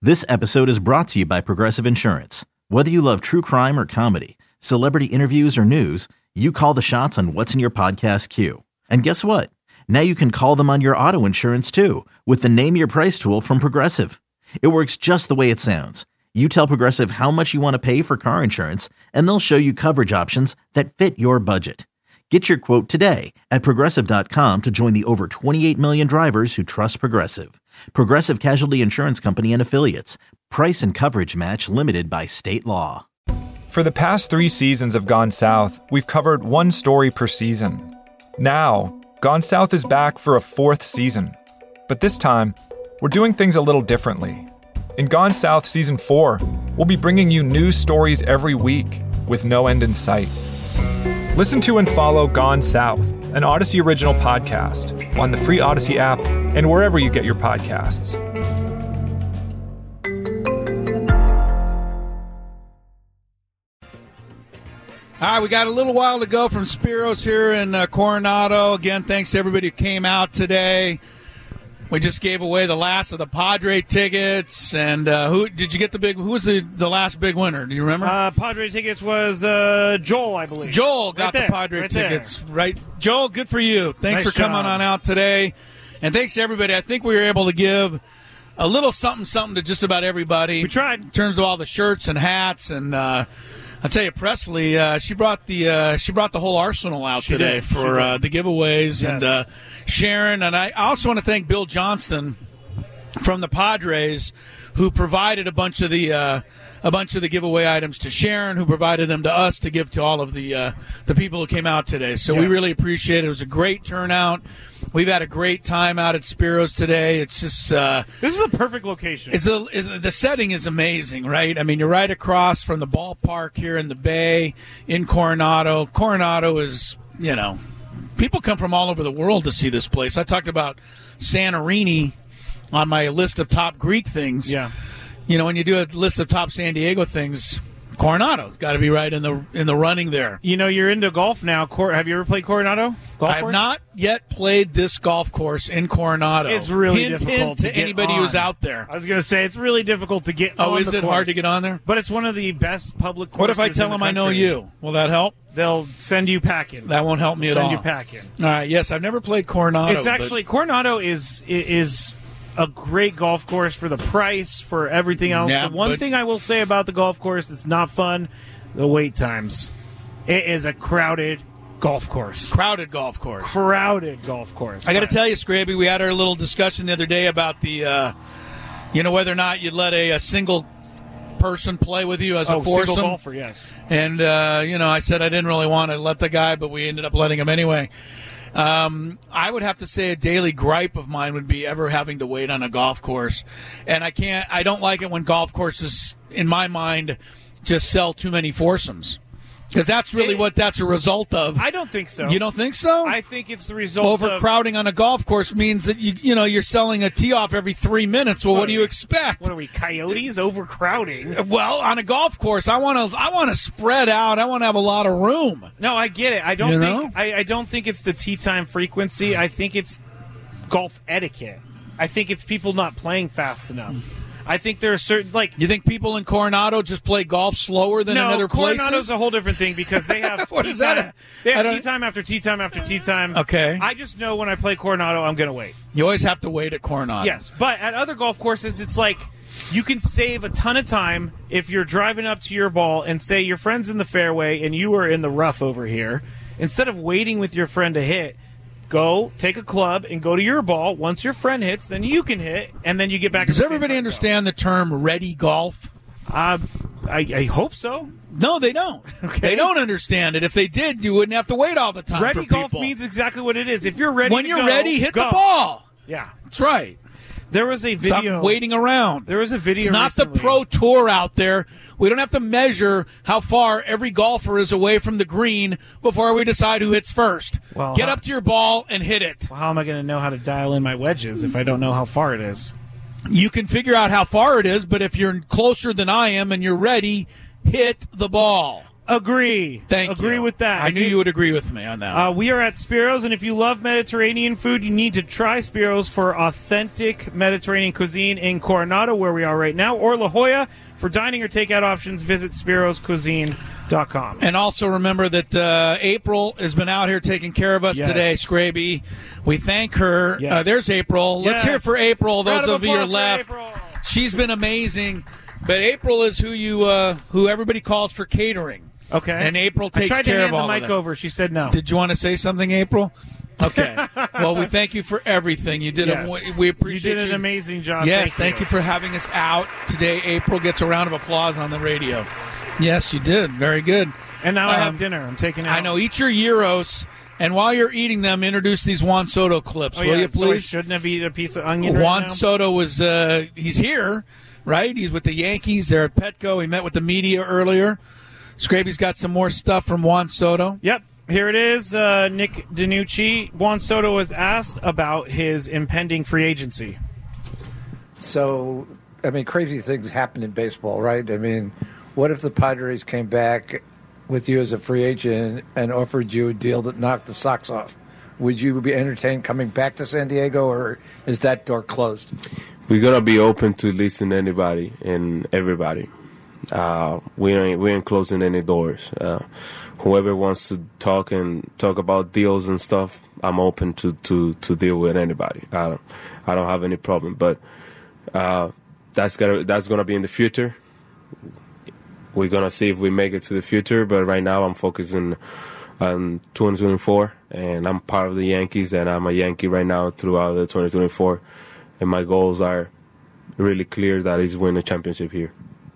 This episode is brought to you by Progressive Insurance. Whether you love true crime or comedy, celebrity interviews or news, you call the shots on what's in your podcast queue. And guess what? Now you can call them on your auto insurance too with the Name Your Price tool from Progressive. It works just the way it sounds. You tell Progressive how much you want to pay for car insurance, and they'll show you coverage options that fit your budget. Get your quote today at Progressive.com to join the over 28 million drivers who trust Progressive. Progressive Casualty Insurance Company and Affiliates. Price and coverage match limited by state law. For the past 3 seasons of Gone South, we've covered one story per season. Now, Gone South is back for a 4th season. But this time, we're doing things a little differently. In Gone South Season 4, we'll be bringing you new stories every week with no end in sight. Listen to and follow Gone South, an Odyssey original podcast, on the free Odyssey app and wherever you get your podcasts. All right, we got a little while to go from Spiros here in Coronado. Again, thanks to everybody who came out today. We just gave away the last of the Padre tickets, and who did you get who was the last big winner? Do you remember? Padre tickets was Joel, I believe. Joel got the Padre tickets, right? Joel, good for you. Thanks for coming on out today, and thanks to everybody. I think we were able to give a little something to just about everybody. We tried in terms of all the shirts and hats, and I'll tell you, Presley, she brought the whole arsenal out today for the giveaways, yes. And Sharon, and I also want to thank Bill Johnston from the Padres, who provided a bunch of the giveaway items to Sharon, who provided them to us to give to all of the people who came out today. So we really appreciate it. It was a great turnout. We've had a great time out at Spiros today. It's just this is a perfect location. The setting is amazing, right? I mean, you're right across from the ballpark here in the Bay in Coronado. Coronado is, people come from all over the world to see this place. I talked about Santorini on my list of top Greek things. Yeah. When you do a list of top San Diego things, Coronado's got to be right in the running there. You're into golf now. Have you ever played Coronado? I have not yet played this golf course in Coronado. It's really difficult to anybody get on. who's out there. I was going to say it's really difficult to get on. Oh, is it course. hard to get on there? But it's one of the best public courses. What if I tell them I know you? Will that help? They'll send you packing. That won't help me at all. Send you packing. All right. Yes, I've never played Coronado. It's actually Coronado is a great golf course for the price, for everything else. Yeah, the one thing I will say about the golf course that's not fun, the wait times. It is a crowded golf course. Crowded golf course. I got to tell you, Scraby, we had our little discussion the other day about the, whether or not you'd let a single person play with you as a foursome. Single golfer, yes. And, I said I didn't really want to let the guy, but we ended up letting him anyway. I would have to say a daily gripe of mine would be ever having to wait on a golf course. And I don't like it when golf courses, in my mind, just sell too many foursomes. Because that's really what that's a result of. I don't think so. You don't think so? I think it's the result overcrowding on a golf course means that you're selling a tee off every 3 minutes. Well, what do you expect? What are we, coyotes? Overcrowding? Well, on a golf course, I want to spread out. I want to have a lot of room. No, I get it. I don't think it's the tee time frequency. I think it's golf etiquette. I think it's people not playing fast enough. I think there are certain, You think people in Coronado just play golf slower than in other places? Coronado's a whole different thing because they have what is that? They have tee time after tee time after tee time. Okay. I just know when I play Coronado, I'm going to wait. You always have to wait at Coronado. Yes, but at other golf courses, it's like you can save a ton of time if you're driving up to your ball and say your friend's in the fairway and you are in the rough over here. Instead of waiting with your friend to hit, go take a club and go to your ball. Once your friend hits, then you can hit, and then you get back. Does everybody understand the term ready golf? I hope so. No, they don't. Okay. They don't understand it. If they did, you wouldn't have to wait all the time. Ready golf means exactly what it is. If you're ready, when you're ready, hit the ball. Yeah, that's right. There was a video. Stop waiting around. There was a video. It's not recently. the pro tour out there. We don't have to measure how far every golfer is away from the green before we decide who hits first. Well, get up to your ball and hit it. Well, how am I going to know how to dial in my wedges if I don't know how far it is? You can figure out how far it is, but if you're closer than I am and you're ready, hit the ball. Agree. Thank you. Agree with that. I knew you would agree with me on that. We are at Spiro's, and if you love Mediterranean food, you need to try Spiro's for authentic Mediterranean cuisine in Coronado, where we are right now, or La Jolla. For dining or takeout options, visit spiroscuisine.com. And also remember that April has been out here taking care of us today, Scraby. We thank her. Yes. There's April. Let's hear it for April. Those of you who are left. April. She's been amazing. But April is who everybody calls for catering. Okay. And April takes I tried care to of hand all the of mic that. over. She said no. Did you want to say something, April? Okay. Well, we thank you for everything. You did. We appreciate you. You did an amazing job. Yes, thank you for having us out today. April gets a round of applause on the radio. Yes, you did. Very good. And now I have dinner. I'm taking it out. I know. Eat your gyros. And while you're eating them, introduce these Juan Soto clips, will you please? So I shouldn't have eaten a piece of onion Juan right now? Soto was, he's here, right? He's with the Yankees. They're at Petco. He met with the media earlier. Scraby's got some more stuff from Juan Soto. Yep. Here it is. Nick DiNucci. Juan Soto was asked about his impending free agency. So, I mean, crazy things happen in baseball, right? I mean, what if the Padres came back with you as a free agent and offered you a deal that knocked the socks off? Would you be entertained coming back to San Diego, or is that door closed? We're going to be open to listen to anybody and everybody. We ain't closing any doors. Whoever wants to talk about deals and stuff, I'm open to deal with anybody. I don't have any problem. But that's gonna be in the future. We're gonna see if we make it to the future. But right now, I'm focusing on 2024, and I'm part of the Yankees, and I'm a Yankee right now throughout the 2024, and my goals are really clear. That is win a championship here.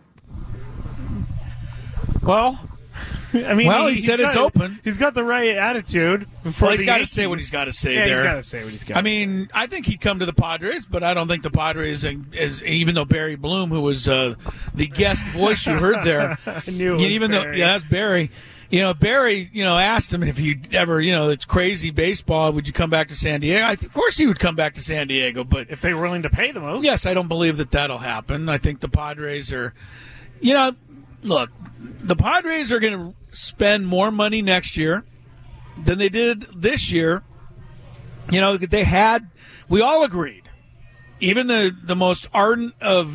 Well, I mean, he said it's open. He's got the right attitude. Well, he's got to say what he's got to say there. He's got to say what he's got. I mean, I think he'd come to the Padres, but I don't think the Padres, even though Barry Bloom, who was the guest voice you heard there, I knew it was Barry. That's Barry. Barry, asked him if he'd ever, it's crazy baseball. Would you come back to San Diego? Of course he would come back to San Diego, but if they were willing to pay the most. Yes, I don't believe that'll happen. I think the Padres are, look, the Padres are going to spend more money next year than they did this year. We all agreed, even the most ardent of,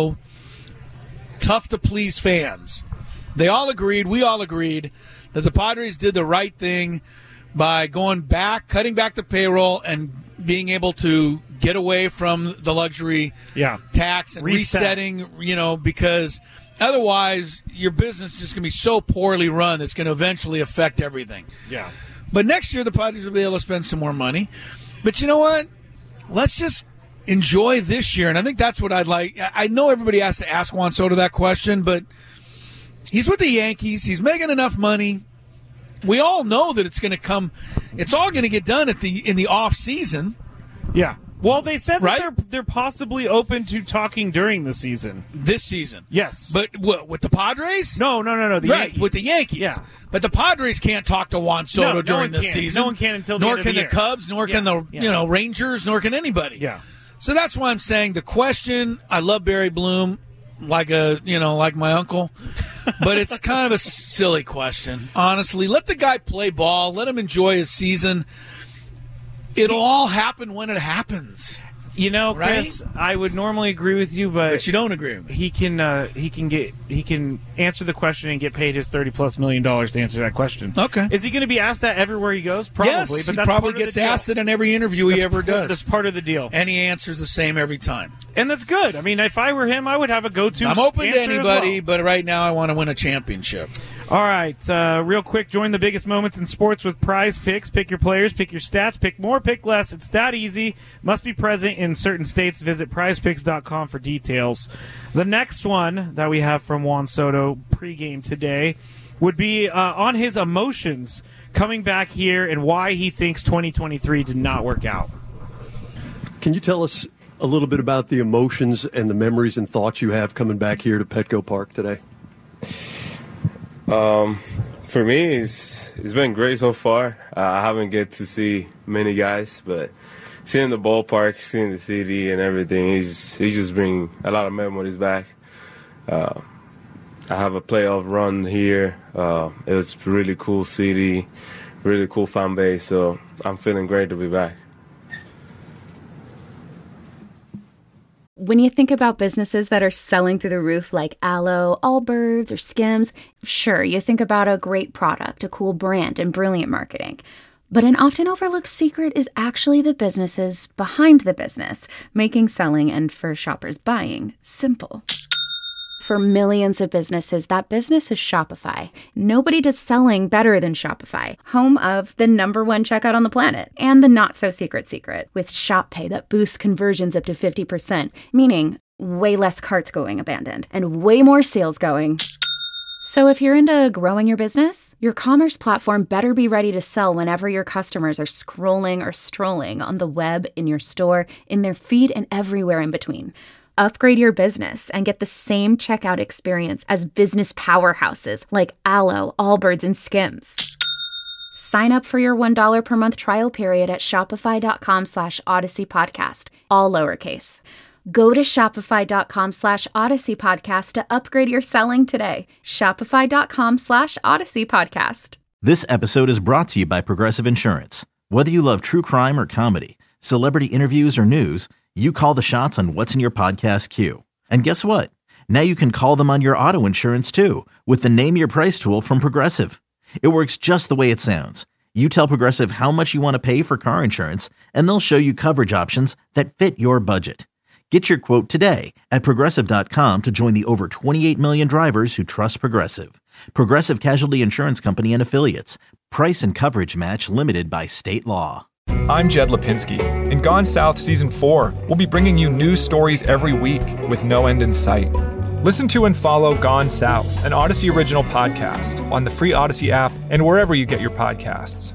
tough to please fans, we all agreed that the Padres did the right thing by cutting back the payroll and being able to get away from the luxury tax and resetting, because otherwise your business is just going to be so poorly run that's going to eventually affect everything. Yeah. But next year the Padres will be able to spend some more money. But you know what? Let's just enjoy this year. And I think that's what I'd like. I know everybody has to ask Juan Soto that question, but he's with the Yankees. He's making enough money. We all know that it's going to come. It's all going to get done in the off season. Yeah. Well, they said right? that they're possibly open to talking during the season. This season. Yes. But what, with the Padres? No. The Yankees. With the Yankees. Yeah. But the Padres can't talk to Juan Soto during the season. No one can until the nor end of the can the year. Cubs, nor can the Rangers, nor can anybody. Yeah. So that's why I'm saying the question. I love Barry Bloom like my uncle, but it's kind of a silly question. Honestly, let the guy play ball. Let him enjoy his season. It'll all happen when it happens. Chris, right? I would normally agree with you, but you don't agree with me. He can answer the question and get paid his $30+ million to answer that question. Okay. Is he going to be asked that everywhere he goes? Probably. Yes, but he probably gets asked it in every interview he ever does. That's part of the deal. And he answers the same every time. And that's good. I mean, if I were him, I would have a go-to. I'm open to answer anybody, as well. but right now I want to win a championship. All right, real quick, join the biggest moments in sports with Prize Picks. Pick your players, pick your stats, pick more, pick less. It's that easy. Must be present in certain states. Visit prizepicks.com for details. The next one that we have from Juan Soto pregame today would be on his emotions coming back here and why he thinks 2023 did not work out. Can you tell us a little bit about the emotions and the memories and thoughts you have coming back here to Petco Park today? For me, it's been great so far. I haven't get to see many guys, but seeing the ballpark, seeing the city and everything, he's just bringing a lot of memories back. I have a playoff run here. It was a really cool city, really cool fan base, so I'm feeling great to be back. When you think about businesses that are selling through the roof like Alo, Allbirds, or Skims, sure, you think about a great product, a cool brand, and brilliant marketing. But an often overlooked secret is actually the businesses behind the business, making selling and, for shoppers, buying simple. For millions of businesses, that business is Shopify. Nobody does selling better than Shopify, home of the #1 checkout on the planet, and the not-so-secret secret, with Shop Pay that boosts conversions up to 50%, meaning way less carts going abandoned, and way more sales going. So if you're into growing your business, your commerce platform better be ready to sell whenever your customers are scrolling or strolling on the web, in your store, in their feed, and everywhere in between. Upgrade your business and get the same checkout experience as business powerhouses like Alo, Allbirds, and Skims. Sign up for your $1 per month trial period at shopify.com/Odyssey Podcast, all lowercase. Go to shopify.com/Odyssey Podcast to upgrade your selling today. Shopify.com/Odyssey Podcast. This episode is brought to you by Progressive Insurance. Whether you love true crime or comedy, celebrity interviews or news, you call the shots on what's in your podcast queue. And guess what? Now you can call them on your auto insurance too with the Name Your Price tool from Progressive. It works just the way it sounds. You tell Progressive how much you want to pay for car insurance, and they'll show you coverage options that fit your budget. Get your quote today at Progressive.com to join the over 28 million drivers who trust Progressive. Progressive Casualty Insurance Company and Affiliates. Price and coverage match limited by state law. I'm Jed Lipinski. In Gone South Season 4, we'll be bringing you news stories every week with no end in sight. Listen to and follow Gone South, an Odyssey original podcast, on the free Odyssey app and wherever you get your podcasts.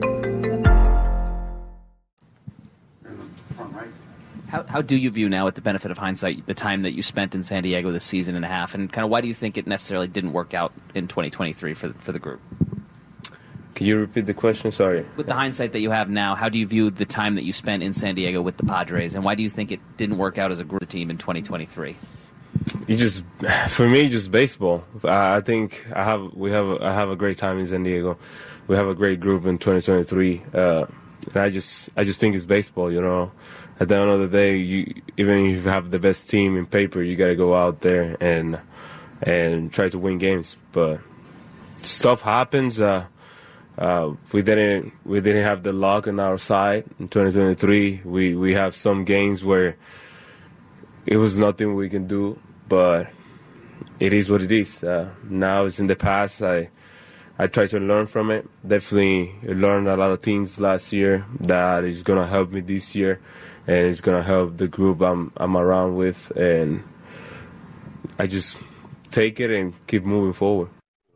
How do you view now, with the benefit of hindsight, the time that you spent in San Diego this season and a half, and kind of why do you think it necessarily didn't work out in 2023 for the group? Can you repeat the question? Sorry. With the hindsight that you have now, how do you view the time that you spent in San Diego with the Padres, and why do you think it didn't work out as a group team in 2023? For me, just baseball. I think I have a great time in San Diego. We have a great group in 2023. And I just think it's baseball. You know, at the end of the day, even if you have the best team in paper, you got to go out there and try to win games. But stuff happens. We didn't have the luck on our side in 2023. We have some games where it was nothing we can do, but it is what it is. Now it's in the past. I try to learn from it. Definitely learned a lot of things last year that is gonna help me this year, and it's gonna help the group I'm around with, and I just take it and keep moving forward.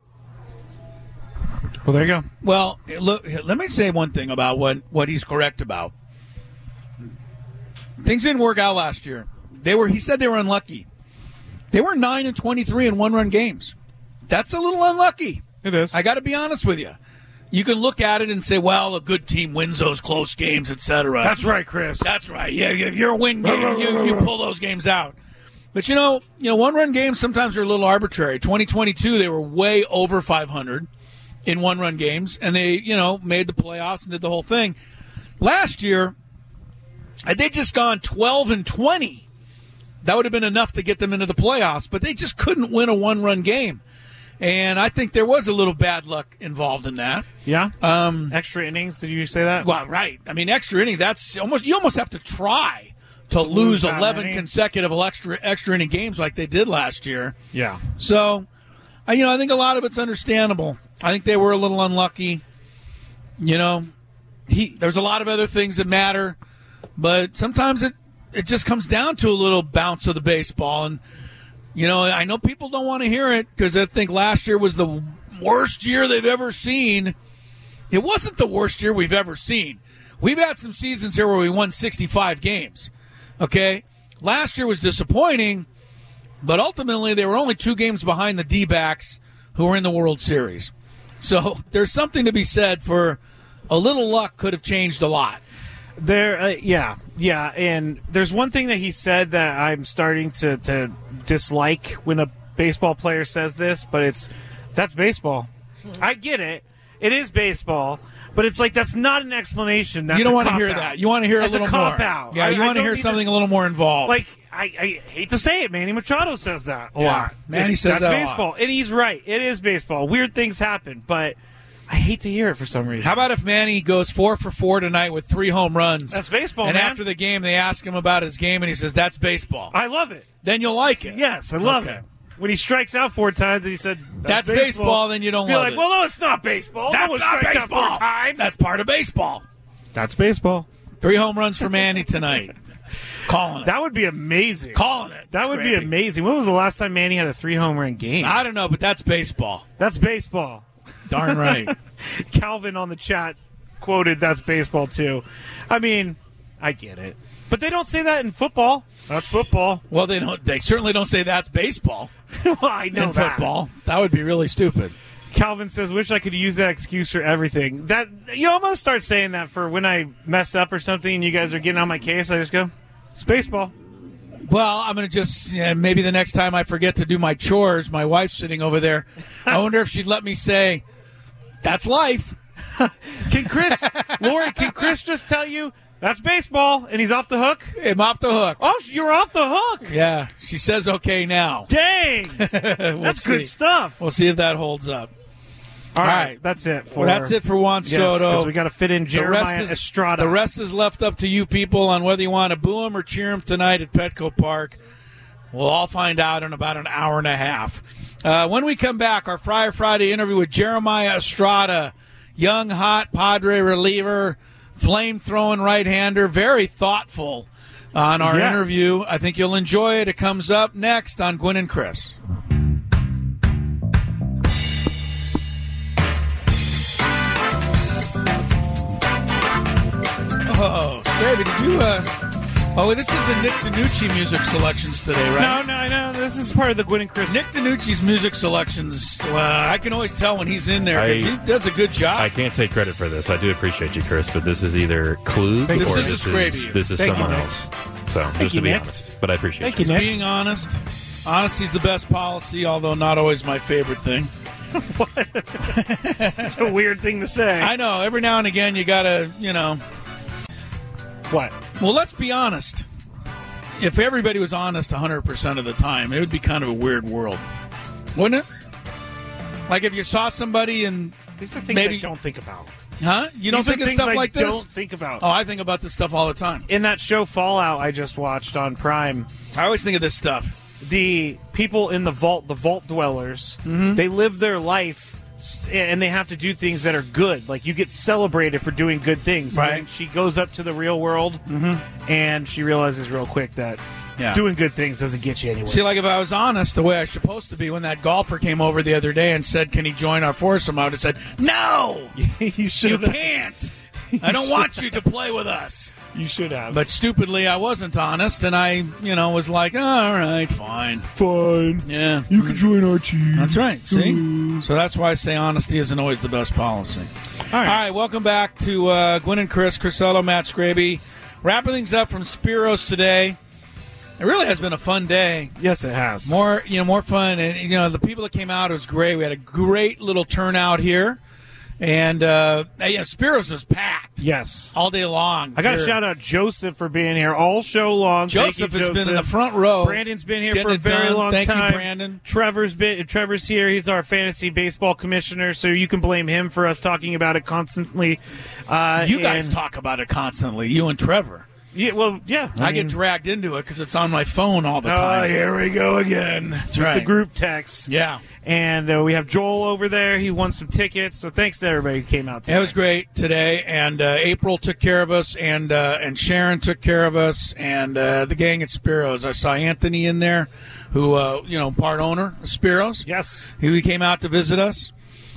Well, there you go. Well, look, let me say one thing about what he's correct about. Things didn't work out last year. He said they were unlucky. They were 9-23 in one-run games. That's a little unlucky. It is. I got to be honest with you. You can look at it and say, well, a good team wins those close games, etc. That's right, Chris. That's right. Yeah, if you're a win game, you pull those games out. But, you know, one-run games sometimes are a little arbitrary. 2022, they were way over 500 in one-run games, and they, made the playoffs and did the whole thing. Last year, had they just gone 12-20, that would have been enough to get them into the playoffs, but they just couldn't win a one-run game. And I think there was a little bad luck involved in that. Yeah? Extra innings, did you say that? Well, right. I mean, extra inning, you almost have to try to lose 11 consecutive extra inning games like they did last year. Yeah. So, I think a lot of it's understandable. I think they were a little unlucky. There's a lot of other things that matter, but sometimes it just comes down to a little bounce of the baseball. And, I know people don't want to hear it because I think last year was the worst year they've ever seen. It wasn't the worst year we've ever seen. We've had some seasons here where we won 65 games, okay? Last year was disappointing, but ultimately they were only 2 games behind the D-backs who were in the World Series. So there's something to be said for a little luck could have changed a lot. Yeah, and there's one thing that he said that I'm starting to dislike when a baseball player says this, but that's baseball. I get it. It is baseball. But it's like that's not an explanation. That's you don't want to cop hear out. that. You want to hear That's a little cop more. Out. Yeah, you want to hear something a little more involved. Like I hate to say it, Manny Machado says that a lot. Manny says that's that a lot. baseball, and he's right. It is baseball. Weird things happen, but I hate to hear it for some reason. How about if Manny goes 4 for 4 tonight with 3 home runs? That's baseball, and man. after the game, they ask him about his game, and he says, "That's baseball." I love it. Then you'll like it. Yes, I love it. When he strikes out 4 times and he said, That's baseball, then you don't be love like, it. well, no, it's not baseball. That's no one not strikes baseball. out 4 times. That's part of baseball. That's baseball. 3 home runs for Manny tonight. Calling it. That would be amazing. Calling it. That would be amazing. When was the last time Manny had a 3 home run game? I don't know, but that's baseball. That's baseball. Darn right. Calvin on the chat quoted that's baseball too. I mean, I get it. But they don't say that in football. That's football. Well, they don't. They certainly don't say that's baseball. Well, I know in that. football. That would be really stupid. Calvin says, wish I could use that excuse for everything. That I'm going to start saying that for when I mess up or something and you guys are getting on my case. I just go, it's baseball. Well, I'm going to just, maybe the next time I forget to do my chores, my wife's sitting over there. I wonder if she'd let me say, that's life. Lori, can Chris just tell you, that's baseball, and he's off the hook? I'm off the hook. Oh, you're off the hook. Yeah, she says okay now. Dang. That's good stuff. We'll see if that holds up. All right, that's it for Juan Soto. Yes, we got to fit in Jeremiah Estrada. The rest is left up to you people on whether you want to boo him or cheer him tonight at Petco Park. We'll all find out in about an hour and a half. When we come back, our Friar Friday interview with Jeremiah Estrada, young, hot Padre reliever, flame-throwing right-hander, very thoughtful on our interview. I think you'll enjoy it. It comes up next on Gwynn and Chris. Oh, Scrappy, did you, this is the Nick DiNucci music selections today, right? No. This is part of the Gwynn and Chris. Nick DiNucci's music selections, I can always tell when he's in there because he does a good job. I can't take credit for this. I do appreciate you, Chris, but this is either Klug or this is someone else. So, just to be honest. But I appreciate you. Being honest. Honesty's the best policy, although not always my favorite thing. It's a weird thing to say. I know. Every now and again, you got to, What? Well, let's be honest. If everybody was honest 100% of the time, it would be kind of a weird world, wouldn't it? Like if you saw somebody and these are things I don't think about. Huh? You don't think of stuff like this? I don't think about. Oh, I think about this stuff all the time. In that show Fallout I just watched on Prime, I always think of this stuff. The people in the vault dwellers, they live their life and they have to do things that are good. Like you get celebrated for doing good things. Right. And she goes up to the real world and she realizes real quick that doing good things doesn't get you anywhere. See, like if I was honest the way I was supposed to be when that golfer came over the other day and said, can he join our foursome out? I said, no! You can't! I don't want you to play with us. You should have. But stupidly, I wasn't honest, and I, was like, all right, fine. Fine. Yeah. You can join our team. That's right. See? So that's why I say honesty isn't always the best policy. All right, welcome back to Gwynn and Chris, Crisello, Matt Scraby. Wrapping things up from Spiros today. It really has been a fun day. Yes, it has. More fun. And, the people that came out, it was great. We had a great little turnout here. And, Spiros was packed. Yes. All day long. I got to shout out Joseph for being here all show long. Joseph has been in the front row. Brandon's been here for a very long time. Thank you, Brandon. Trevor's here. He's our fantasy baseball commissioner, so you can blame him for us talking about it constantly. You guys talk about it constantly, you and Trevor. Yeah, well, yeah. I get dragged into it because it's on my phone all the time. Oh, here we go again. That's with right. the group text. Yeah. And we have Joel over there. He won some tickets. So thanks to everybody who came out today. It was great today. And April took care of us, and Sharon took care of us, and the gang at Spiros. I saw Anthony in there, who, part owner of Spiros. Yes. He came out to visit us.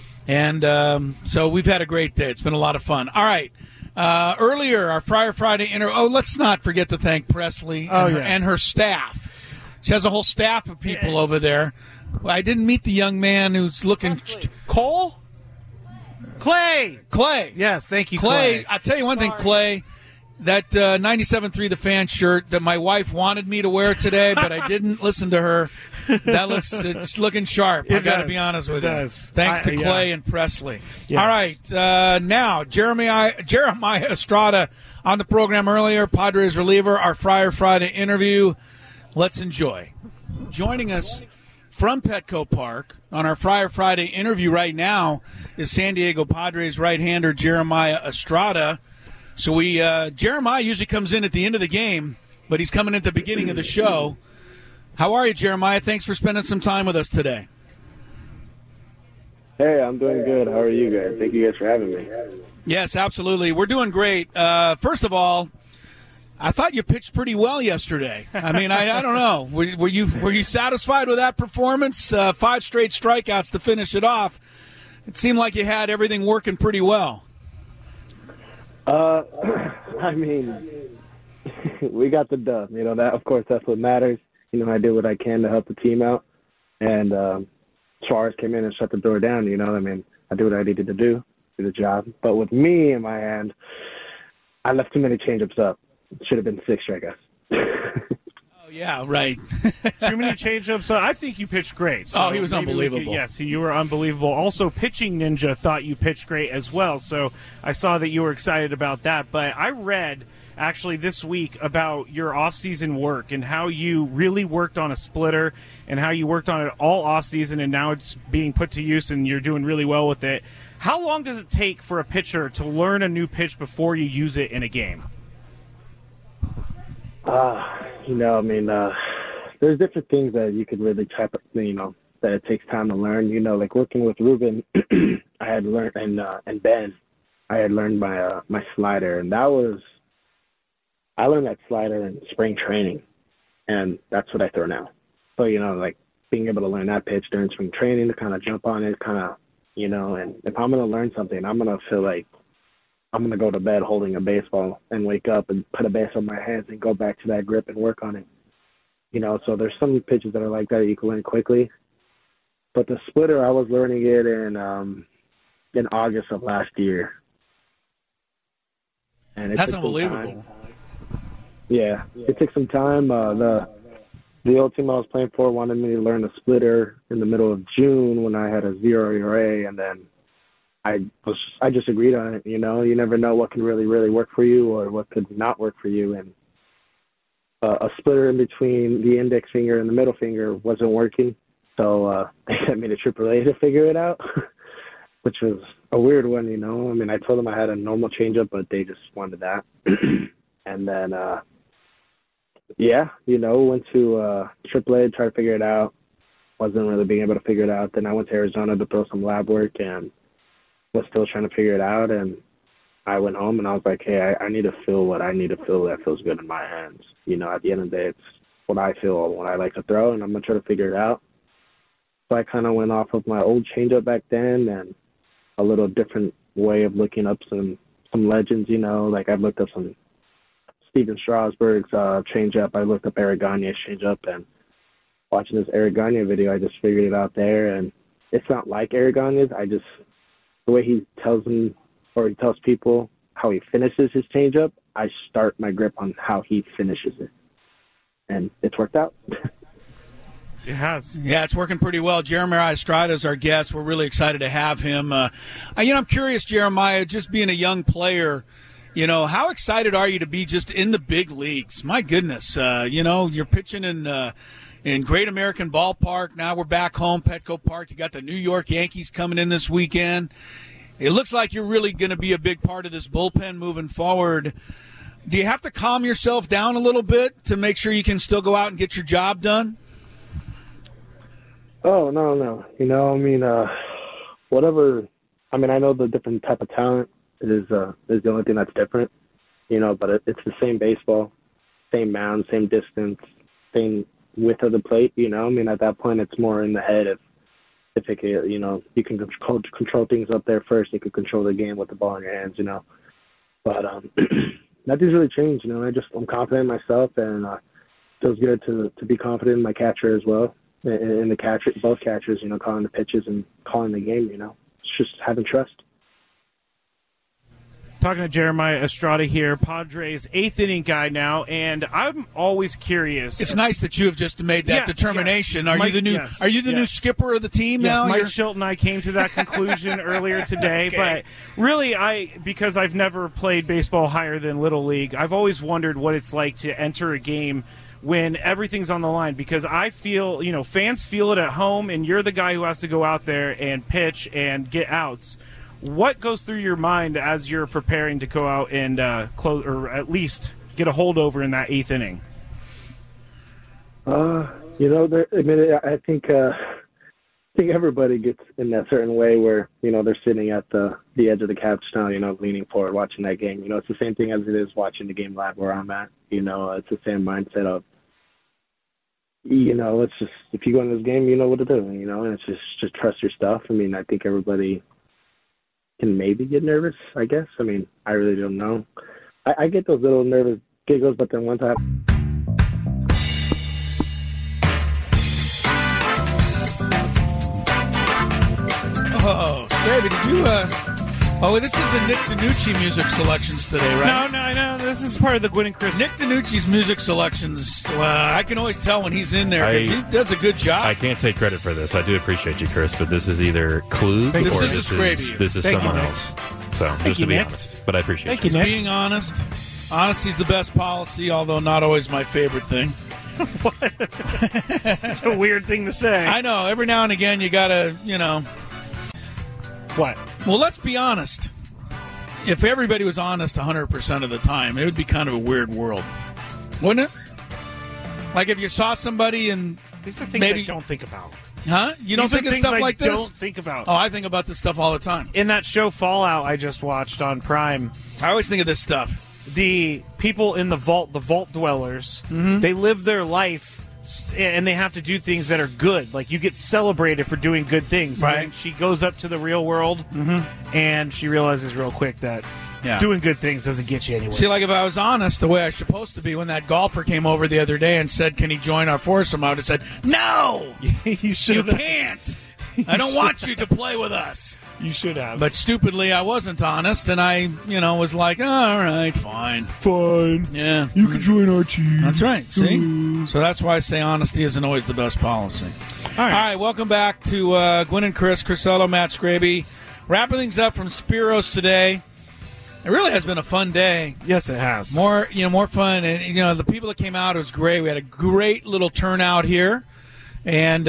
And so we've had a great day. It's been a lot of fun. All right. Earlier, our Friar Friday interview. Oh, let's not forget to thank Presley and her staff. She has a whole staff of people over there. I didn't meet the young man who's looking. Cole? Clay. Yes, thank you, Clay. I'll tell you one thing, Clay. That 97.3 The Fan shirt that my wife wanted me to wear today, but I didn't listen to her. It's looking sharp. I got to be honest with you. Thanks to Clay and Presley. Yes. All right, now Jeremiah Estrada on the program earlier, Padres reliever, our Friar Friday interview. Let's enjoy. Joining us from Petco Park on our Friar Friday interview right now is San Diego Padres right-hander Jeremiah Estrada. So Jeremiah usually comes in at the end of the game, but he's coming at the beginning of the show. How are you, Jeremiah? Thanks for spending some time with us today. Hey, I'm doing good. How are you guys? Thank you guys for having me. Yes, absolutely. We're doing great. First of all, I thought you pitched pretty well yesterday. I mean, I don't know. Were you satisfied with that performance? 5 straight strikeouts to finish it off. It seemed like you had everything working pretty well. I mean, we got the dub. You know, that, of course, that's what matters. You know, I did what I can to help the team out. And Suarez came in and shut the door down, you know. I mean, I did what I needed to do the job. But with me in my hand, I left too many changeups up. It should have been 6 strikeouts. Oh, yeah, right. Too many changeups. I think you pitched great. So he was unbelievable. Yes, you were unbelievable. Also, Pitching Ninja thought you pitched great as well, so I saw that you were excited about that. But I read, actually, this week about your off-season work and how you really worked on a splitter and how you worked on it all off-season, and now it's being put to use and you're doing really well with it. How long does it take for a pitcher to learn a new pitch before you use it in a game? You know, I mean, there's different things that you could really type, you know, that it takes time to learn. You know, like working with Ruben, I had learned, and Ben, I had learned my slider, and I learned that slider in spring training, and that's what I throw now. So, you know, like being able to learn that pitch during spring training to kind of jump on it, kind of, you know, and if I'm going to learn something, I'm going to feel like I'm going to go to bed holding a baseball and wake up and put a base on my hands and go back to that grip and work on it. You know, so there's some pitches that are like that you can learn quickly. But the splitter, I was learning it in August of last year. And that's unbelievable. Yeah, it took some time. The old team I was playing for wanted me to learn the splitter in the middle of June when I had a 0 ERA, and then I just agreed on it. You know, you never know what can really, really work for you or what could not work for you. And a splitter in between the index finger and the middle finger wasn't working, so they sent me to AAA to figure it out, which was a weird one. You know, I mean, I told them I had a normal changeup, but they just wanted that. And then, yeah, you know, went to AAA, tried to figure it out. Wasn't really being able to figure it out. Then I went to Arizona to throw some lab work and was still trying to figure it out. And I went home and I was like, hey, I need to feel what I need to feel that feels good in my hands. You know, at the end of the day, it's what I feel, what I like to throw, and I'm going to try to figure it out. So I kind of went off of my old changeup back then and a little different way of looking up some legends, you know, like I looked up some Steven Strasburg's changeup. I looked up Eric Gagne's changeup, and watching this Eric Gagne video, I just figured it out there. And it's not like Eric Gagne's. The way he tells them, or he tells people how he finishes his changeup, I start my grip on how he finishes it. And it's worked out. It has. Yeah, it's working pretty well. Jeremiah Estrada is our guest. We're really excited to have him. I'm curious, Jeremiah, just being a young player, you know, how excited are you to be just in the big leagues? My goodness, you know, you're pitching in Great American Ballpark. Now we're back home, Petco Park. You got the New York Yankees coming in this weekend. It looks like you're really going to be a big part of this bullpen moving forward. Do you have to calm yourself down a little bit to make sure you can still go out and get your job done? Oh, no. You know, I mean, whatever. I mean, I know the different type of talent is the only thing that's different, you know, but it's the same baseball, same mound, same distance, same width of the plate, you know. I mean, at that point, it's more in the head if it can, you know, you can control things up there first. You can control the game with the ball in your hands, you know. But nothing's really changed, you know. I'm confident in myself, and it feels good to be confident in my catcher as well. In the catcher, both catchers, you know, calling the pitches and calling the game, you know. It's just having trust. Talking to Jeremiah Estrada here, Padres 8th inning guy now, and I'm always curious. It's nice that you have just made that determination. Are you the new? Are you the new skipper of the team now? Mike Shilton and I came to that conclusion earlier today. Okay. But really, because I've never played baseball higher than Little League, I've always wondered what it's like to enter a game when everything's on the line, because I feel, fans feel it at home, and you're the guy who has to go out there and pitch and get outs. What goes through your mind as you're preparing to go out and close, or at least get a holdover in that 8th inning? I think everybody gets in that certain way where they're sitting at the edge of the couch now, leaning forward, watching that game. It's the same thing as it is watching the game live where I'm at. It's the same mindset of, it's just, if you go into this game, you know what to do. And it's just trust your stuff. I think everybody can maybe get nervous, I guess. I really don't know. I get those little nervous giggles, but then once I have... Oh, Scrappy, did you... this is the Nick DiNucci music selections today, right? No. This is part of the Gwynn and Chris. Nick DiNucci's music selections, I can always tell when he's in there because he does a good job. I can't take credit for this. I do appreciate you, Chris, but this is either Klug or this is someone else. So, just to be honest. But I appreciate you. Being honest. Honesty's the best policy, although not always my favorite thing. What? It's a weird thing to say. I know. Every now and again, you got to, What? Well, let's be honest. If everybody was honest 100% of the time, it would be kind of a weird world, wouldn't it? Like if you saw somebody and these are things maybe I don't think about. Huh? You don't think of stuff like this? Don't think about. Oh, I think about this stuff all the time. In that show Fallout I just watched on Prime, I always think of this stuff. The people in the vault dwellers, they live their life. And they have to do things that are good. Like, you get celebrated for doing good things. Right. And she goes up to the real world, and she realizes real quick that doing good things doesn't get you anywhere. See, like, if I was honest the way I was supposed to be, when that golfer came over the other day and said, can he join our foursome, I would have said, no! You can't! I don't want you to play with us. You should have. But stupidly, I wasn't honest, and I, was like, oh, all right, fine. Yeah. You can join our team. That's right. See? So that's why I say honesty isn't always the best policy. All right, welcome back to Gwynn and Chris Ello, Matt Scraby. Wrapping things up from Spiros today. It really has been a fun day. Yes, it has. More fun. And, the people that came out, it was great. We had a great little turnout here. And,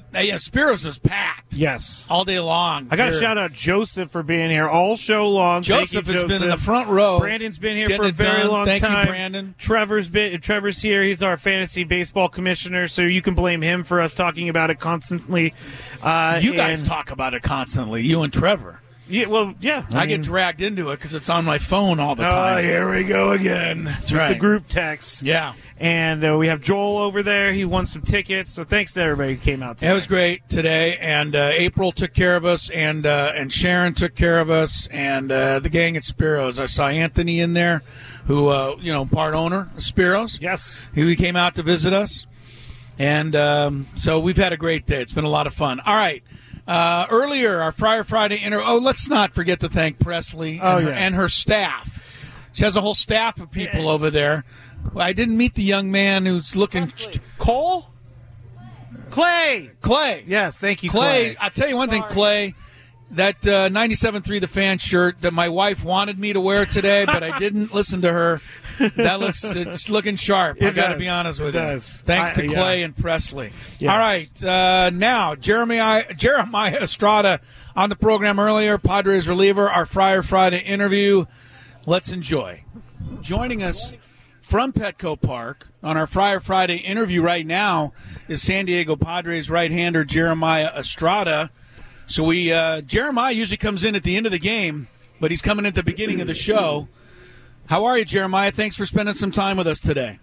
Spiros was packed. Yes. All day long. I got to shout out Joseph for being here all show long. Joseph has been in the front row. Brandon's been here for a very long time. Thank you, Brandon. Trevor's here. He's our fantasy baseball commissioner, so you can blame him for us talking about it constantly. You guys talk about it constantly, you and Trevor. Yeah, well, yeah. I get dragged into it because it's on my phone all the time. Oh, here we go again. That's right. The group text. Yeah. And we have Joel over there. He won some tickets. So thanks to everybody who came out today. It was great today. And April took care of us, and Sharon took care of us, and the gang at Spiros. I saw Anthony in there, who, part owner of Spiros. Yes. He came out to visit us. And so we've had a great day. It's been a lot of fun. All right. Earlier, our Friar Friday interview. Oh, let's not forget to thank Presley and her staff. She has a whole staff of people over there. I didn't meet the young man who's looking. Cole? Clay. Yes, thank you, Clay. I'll tell you one thing, Clay. That 97.3 The Fan shirt that my wife wanted me to wear today, but I didn't listen to her. It's looking sharp. I got to be honest with you. Thanks to Clay and Presley. Yes. All right, now Jeremiah Estrada on the program earlier. Padres reliever. Our Friar Friday interview. Let's enjoy. Joining us from Petco Park on our Friar Friday interview right now is San Diego Padres right-hander Jeremiah Estrada. So Jeremiah usually comes in at the end of the game, but he's coming at the beginning of the show. How are you, Jeremiah? Thanks for spending some time with us today.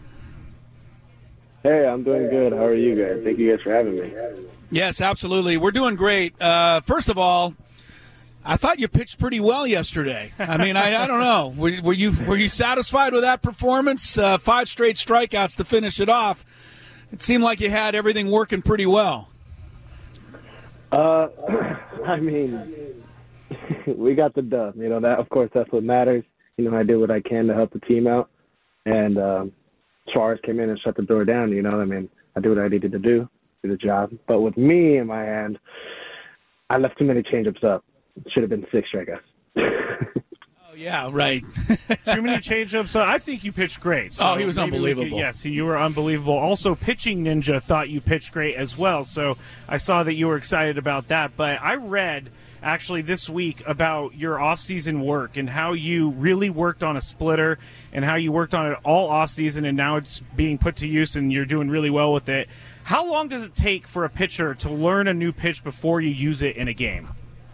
Hey, I'm doing good. How are you guys? Thank you guys for having me. Yes, absolutely. We're doing great. First of all, I thought you pitched pretty well yesterday. I mean, I don't know. Were you satisfied with that performance? 5 straight strikeouts to finish it off. It seemed like you had everything working pretty well. I mean, we got the dub. You know, that, of course, that's what matters. You know, I did what I can to help the team out. And Suarez came in and shut the door down, you know. I mean, I did what I needed to do the job. But with me in my hand, I left too many change-ups up. It should have been 6 strikeouts. Oh, yeah, right. Too many change-ups. I think you pitched great. So he was unbelievable. Yes, you were unbelievable. Also, Pitching Ninja thought you pitched great as well. So I saw that you were excited about that. But I read actually this week about your off-season work and how you really worked on a splitter and how you worked on it all off-season, and now it's being put to use and you're doing really well with it. How long does it take for a pitcher to learn a new pitch before you use it in a game?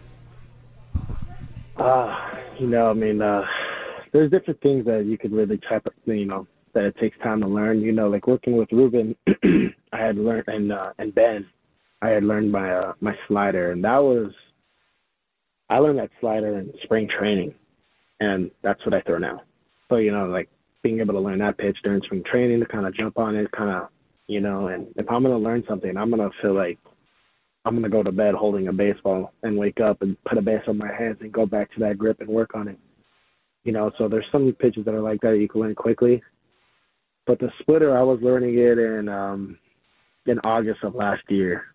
You know, I mean, there's different things that you could really type, you know, that it takes time to learn. You know, like working with Ruben, I had learned, and Ben, I had learned my slider, and I learned that slider in spring training, and that's what I throw now. So, you know, like being able to learn that pitch during spring training to kind of jump on it, kind of, you know, and if I'm going to learn something, I'm going to feel like I'm going to go to bed holding a baseball and wake up and put a base on my hands and go back to that grip and work on it. You know, so there's some pitches that are like that you can learn quickly. But the splitter, I was learning it in August of last year.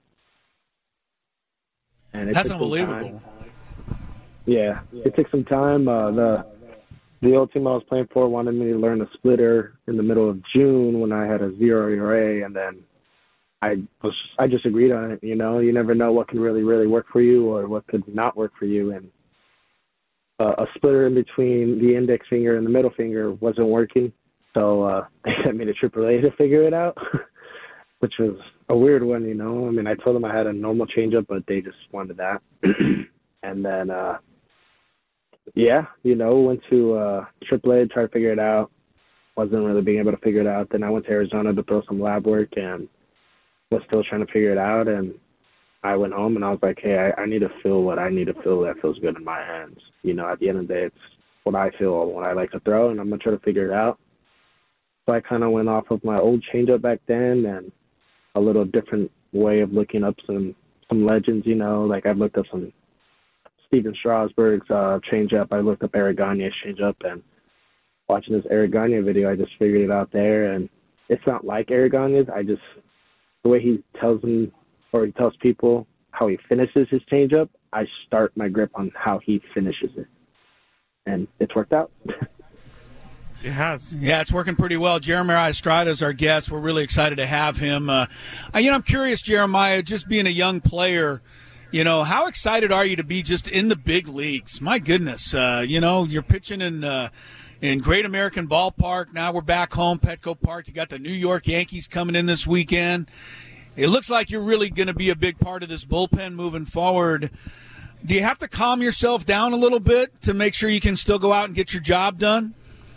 And that's unbelievable. Yeah, it took some time. The old team I was playing for wanted me to learn a splitter in the middle of June when I had a 0 ERA, and then I just agreed on it. You know, you never know what can really, really work for you or what could not work for you. And a splitter in between the index finger and the middle finger wasn't working, so they sent me to AAA to figure it out, which was a weird one, you know. I mean, I told them I had a normal changeup, but they just wanted that. And then, yeah, you know, went to AAA, tried to figure it out. Wasn't really being able to figure it out. Then I went to Arizona to throw some lab work and was still trying to figure it out. And I went home and I was like, hey, I need to feel what I need to feel that feels good in my hands. You know, at the end of the day, it's what I feel, what I like to throw, and I'm going to try to figure it out. So I kind of went off of my old changeup back then and a little different way of looking up some legends, you know. Like I looked up some Steven Strasburg's changeup. I looked up Eric Gagne's changeup, and watching this Eric Gagne video, I just figured it out there. And it's not like Eric Gagne's. The way he tells them, or he tells people how he finishes his changeup, I start my grip on how he finishes it. And it's worked out. It has. Yeah, it's working pretty well. Jeremiah Estrada is our guest. We're really excited to have him. You know, I'm curious, Jeremiah, just being a young player, you know, how excited are you to be just in the big leagues? My goodness, you know, you're pitching in Great American Ballpark. Now we're back home, Petco Park. You got the New York Yankees coming in this weekend. It looks like you're really going to be a big part of this bullpen moving forward. Do you have to calm yourself down a little bit to make sure you can still go out and get your job done?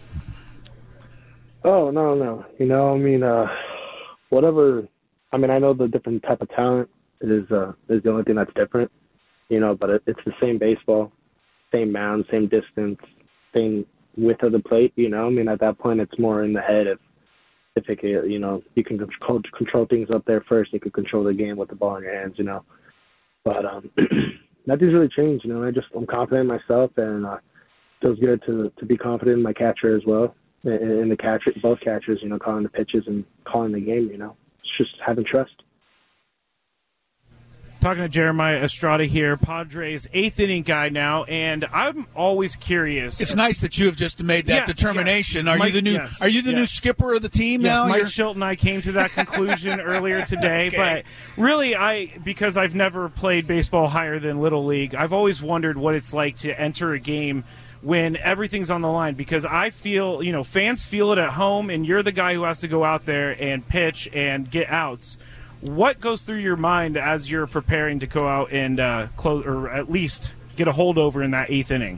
Oh, no. You know, I mean, whatever. I mean, I know the different type of talent is the only thing that's different, you know, but it's the same baseball, same mound, same distance, same width of the plate, you know. I mean, at that point, it's more in the head if it can, you know, you can control things up there first. You can control the game with the ball in your hands, you know. But nothing's really changed, you know. I'm confident in myself, and it feels good to be confident in my catcher as well. And the catcher, both catchers, you know, calling the pitches and calling the game, you know. It's just having trust. Talking to Jeremiah Estrada here, Padres' 8th inning guy now, and I'm always curious. It's nice that you have just made that determination. Yes. Are you the new skipper of the team now? Mike Shilton and I came to that conclusion earlier today. Okay. But really, because I've never played baseball higher than Little League, I've always wondered what it's like to enter a game when everything's on the line, because I feel, you know, fans feel it at home, and you're the guy who has to go out there and pitch and get outs. What goes through your mind as you're preparing to go out and close, or at least get a holdover in that 8th inning?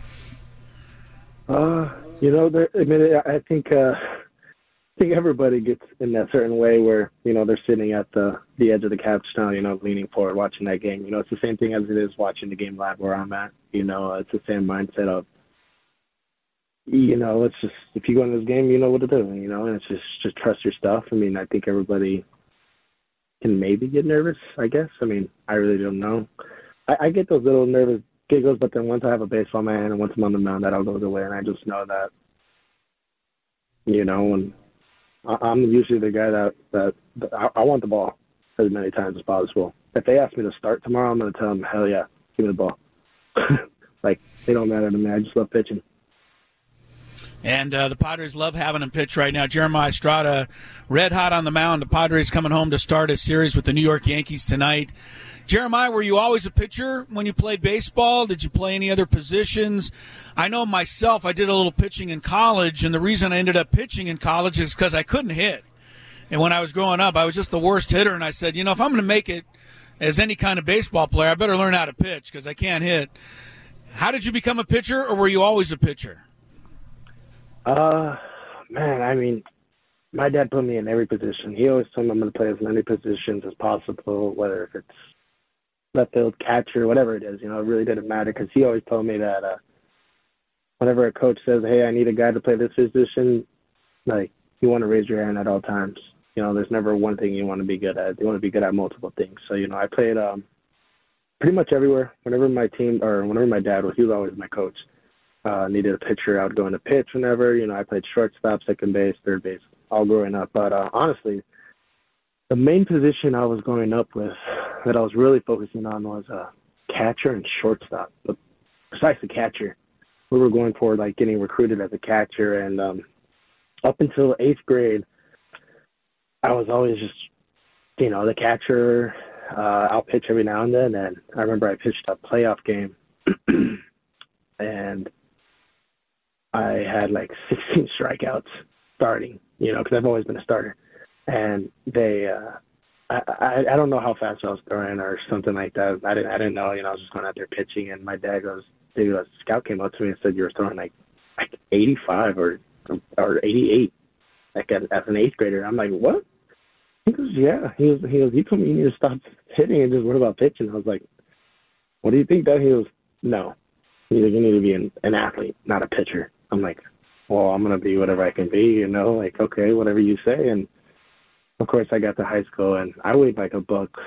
You know, I think everybody gets in that certain way where, you know, they're sitting at the edge of the couch now, you know, leaning forward, watching that game. You know, it's the same thing as it is watching the game live where I'm at. You know, it's the same mindset of, you know, it's just, if you go in this game, you know what to do, you know, and it's just trust your stuff. I mean, I think everybody can maybe get nervous, I guess. I mean, I really don't know. I get those little nervous giggles, but then once I have a baseball in my hand and once I'm on the mound, that all goes away, and I just know that, and I'm usually the guy that I want the ball as many times as possible. If they ask me to start tomorrow, I'm going to tell them, hell yeah, give me the ball. Like, they don't matter to me. I just love pitching. And the Padres love having him pitch right now. Jeremiah Estrada, red hot on the mound. The Padres coming home to start a series with the New York Yankees tonight. Jeremiah, were you always a pitcher when you played baseball? Did you play any other positions? I know myself, I did a little pitching in college, and the reason I ended up pitching in college is because I couldn't hit. And when I was growing up, I was just the worst hitter, and I said, if I'm going to make it as any kind of baseball player, I better learn how to pitch because I can't hit. How did you become a pitcher, or were you always a pitcher? Man, I mean, my dad put me in every position. He always told me I'm going to play as many positions as possible, whether if it's left field, catcher, whatever it is. It really didn't matter because he always told me that whenever a coach says, hey, I need a guy to play this position, like, you want to raise your hand at all times. There's never one thing you want to be good at. You want to be good at multiple things. So, I played pretty much everywhere. Whenever my dad he was always my coach. Needed a pitcher, I would go into pitch whenever. I played shortstop, second base, third base, all growing up. But honestly, the main position I was going up with that I was really focusing on was catcher and shortstop. But precisely catcher. We were going for getting recruited as a catcher, and up until 8th grade, I was always just, the catcher. I'll pitch every now and then, and I remember I pitched a playoff game, and I had 16 strikeouts starting, because I've always been a starter. And they, I don't know how fast I was throwing or something like that. I didn't know, I was just going out there pitching, and my dad goes, dude, a scout came up to me and said you were throwing like 85 or 88, as an 8th grader. I'm like, what? He goes, yeah. He told me you need to stop hitting and just worry about pitching. I was like, what do you think, Dad? He goes, no. You need to be an athlete, not a pitcher. I'm like, well, I'm going to be whatever I can be, okay, whatever you say. And, of course, I got to high school, and I weighed like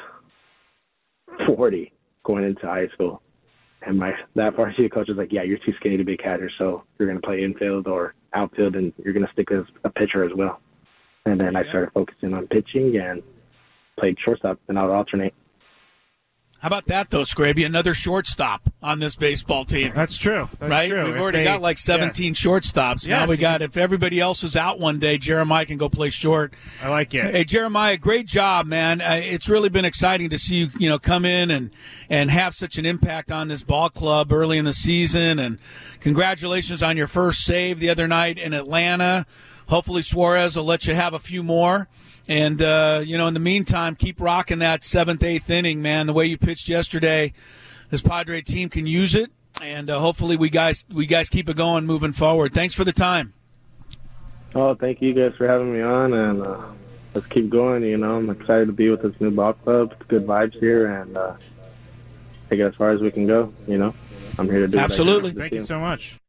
$140 going into high school. And that varsity coach was like, yeah, you're too skinny to be a catcher, so you're going to play infield or outfield, and you're going to stick as a pitcher as well. And then I started focusing on pitching and played shortstop, and I would alternate. How about that, though, Scraby? Another shortstop on this baseball team. That's true. Right? We've already got 17 shortstops. Yes. Now we got, if everybody else is out one day, Jeremiah can go play short. I like it. Hey, Jeremiah, great job, man. It's really been exciting to see you, come in and have such an impact on this ball club early in the season. And congratulations on your first save the other night in Atlanta. Hopefully Suarez will let you have a few more. And, in the meantime, keep rocking that 7th, 8th inning, man. The way you pitched yesterday, this Padre team can use it. And hopefully we guys keep it going moving forward. Thanks for the time. Oh, thank you guys for having me on. And let's keep going. I'm excited to be with this new ball club. It's good vibes here. And take it as far as we can go. I'm here to do it. Absolutely. Thank you so much.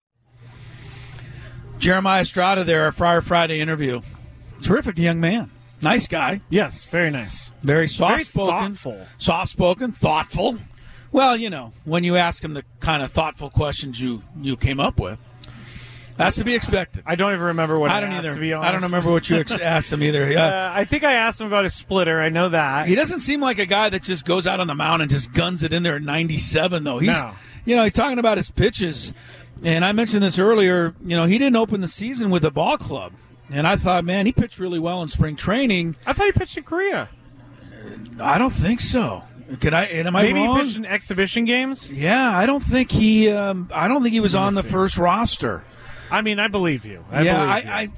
Jeremiah Estrada there, our Friar Friday interview. Terrific young man. Nice guy. Yes, very nice. Very soft-spoken. Very thoughtful. Soft-spoken, thoughtful. Well, when you ask him the kind of thoughtful questions you came up with, that's to be expected. I don't even remember what I asked, either. To be honest. I don't remember what you asked him either. Yeah. I think I asked him about his splitter. I know that. He doesn't seem like a guy that just goes out on the mound and just guns it in there at 97, though. He's talking about his pitches. And I mentioned this earlier. He didn't open the season with a ball club. And I thought, man, he pitched really well in spring training. I thought he pitched in Korea. I don't think so. Am I wrong? Maybe he pitched in exhibition games? Yeah, I don't think he was on the first roster. I mean, I believe you. I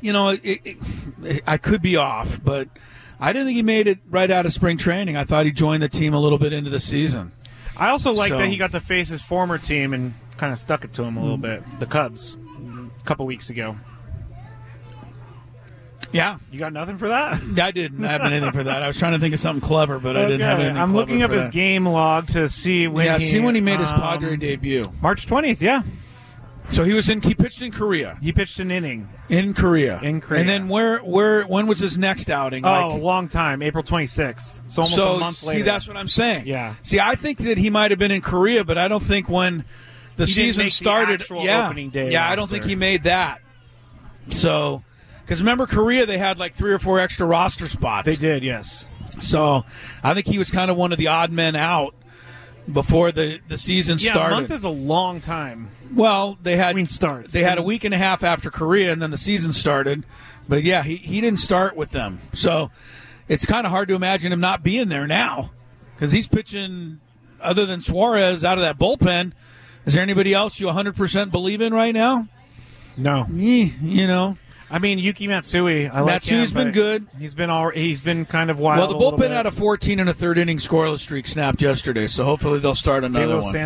could be off, but I didn't think he made it right out of spring training. I thought he joined the team a little bit into the season. I also like that he got to face his former team and kind of stuck it to him a little bit. The Cubs, a couple weeks ago. Yeah. You got nothing for that? I didn't have anything for that. I was trying to think of something clever, but I didn't have anything I'm looking up his game log to see when he made his Padre debut. March 20th, yeah. So he pitched in Korea. He pitched an inning. In Korea. In Korea. And then when was his next outing? A long time, April 26th. So almost a month later. See, that's what I'm saying. Yeah. See, I think that he might have been in Korea, but I don't think when the season started. Opening day. Yeah, I don't think he made that. So, because remember Korea, they had like 3 or 4 extra roster spots. They did, yes. So, I think he was kind of one of the odd men out before the season started. Yeah, a month is a long time. Well, they had starts. They had a week and a half after Korea, and then the season started. But yeah, he didn't start with them, so it's kind of hard to imagine him not being there now because he's pitching. Other than Suarez out of that bullpen, is there anybody else you 100% believe in right now? No. You know. I mean, Yuki Matsui. Matsui's been good. He's been kind of wild. Well, the bullpen had a 14 and a third inning scoreless streak snapped yesterday, so hopefully they'll start another one.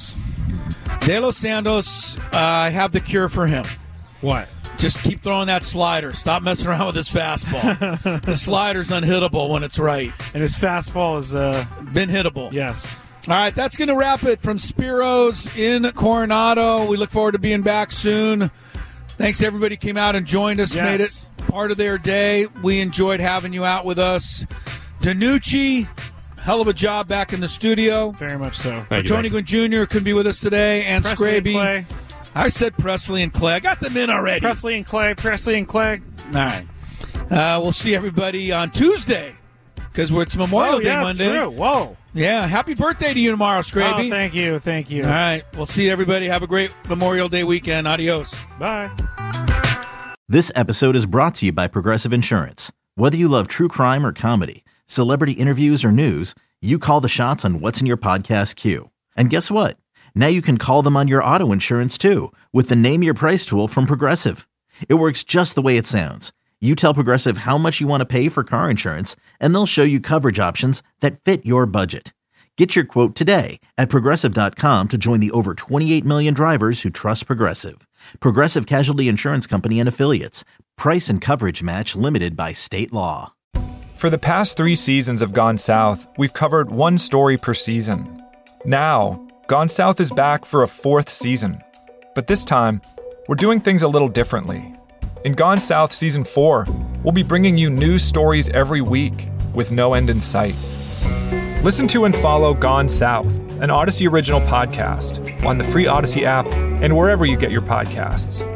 De Los Santos, I have the cure for him. What? Just keep throwing that slider. Stop messing around with his fastball. The slider's unhittable when it's right. And his fastball has been hittable. Yes. All right, that's going to wrap it from Spiro's in Coronado. We look forward to being back soon. Thanks to everybody who came out and joined us, made it part of their day. We enjoyed having you out with us. Danucci, hell of a job back in the studio. Very much so. Tony Gwynn Jr. couldn't be with us today, and Presley Scraby. And Clay. I said Presley and Clay. I got them in already. Presley and Clay. All right. We'll see everybody on Tuesday because it's Memorial Day Monday. True. Whoa. Yeah, happy birthday to you tomorrow, Scraby. Oh, thank you. All right, we'll see everybody. Have a great Memorial Day weekend. Adios. Bye. This episode is brought to you by Progressive Insurance. Whether you love true crime or comedy, celebrity interviews or news, you call the shots on what's in your podcast queue. And guess what? Now you can call them on your auto insurance too with the Name Your Price tool from Progressive. It works just the way it sounds. You tell Progressive how much you want to pay for car insurance, and they'll show you coverage options that fit your budget. Get your quote today at Progressive.com to join the over 28 million drivers who trust Progressive. Progressive Casualty Insurance Company and Affiliates. Price and coverage match limited by state law. For the past 3 seasons of Gone South, we've covered one story per season. Now, Gone South is back for a 4th season. But this time, we're doing things a little differently. In Gone South Season 4, we'll be bringing you new stories every week with no end in sight. Listen to and follow Gone South, an Odyssey original podcast, on the free Odyssey app and wherever you get your podcasts.